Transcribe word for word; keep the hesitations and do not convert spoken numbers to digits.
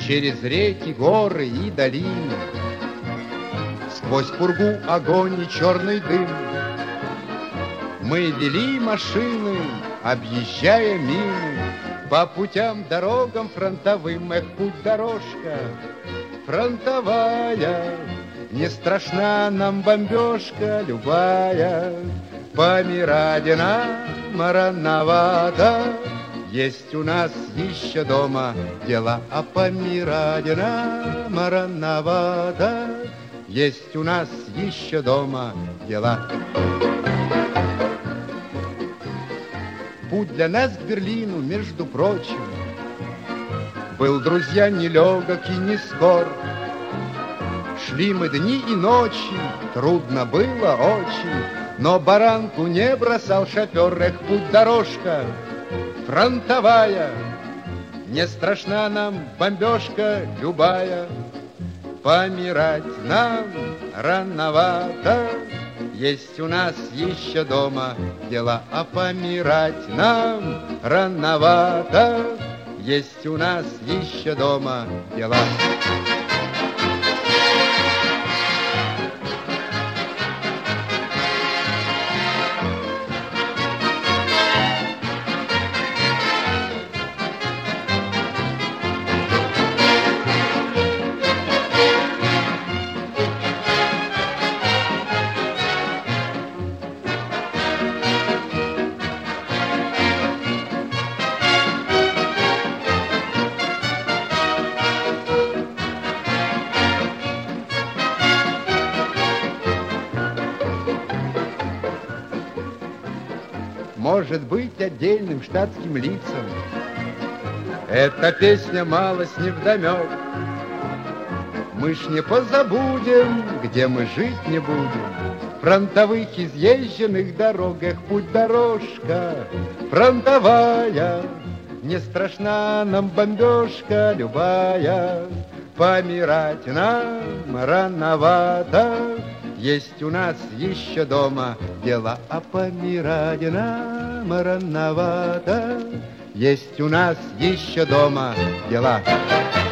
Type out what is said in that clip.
через реки, горы и долины, сквозь пургу, огонь и черный дым. Мы вели машины, объезжая мины, по путям, дорогам фронтовым. Эх, путь-дорожка фронтовая, не страшна нам бомбежка любая. Помирать нам рановато, есть у нас еще дома дела. А помирать нам рановато, есть у нас еще дома дела. Путь для нас к Берлину, между прочим, был, друзья, нелегок и не скор. Шли мы дни и ночи, трудно было очень, но баранку не бросал шофер. Эх, путь-дорожка фронтовая, не страшна нам бомбежка любая. Помирать нам рановато, есть у нас еще дома дела. А помирать нам рановато, есть у нас еще дома дела. Может быть, отдельным штатским лицам эта песня малость невдомек. Мы ж не позабудем, где мы жить не будем, фронтовых изъезженных дорог. Эх, путь-дорожка фронтовая, не страшна нам бомбежка любая. Помирать нам рановато, есть у нас еще дома дела. А помирать нам рановато, есть у нас еще дома дела.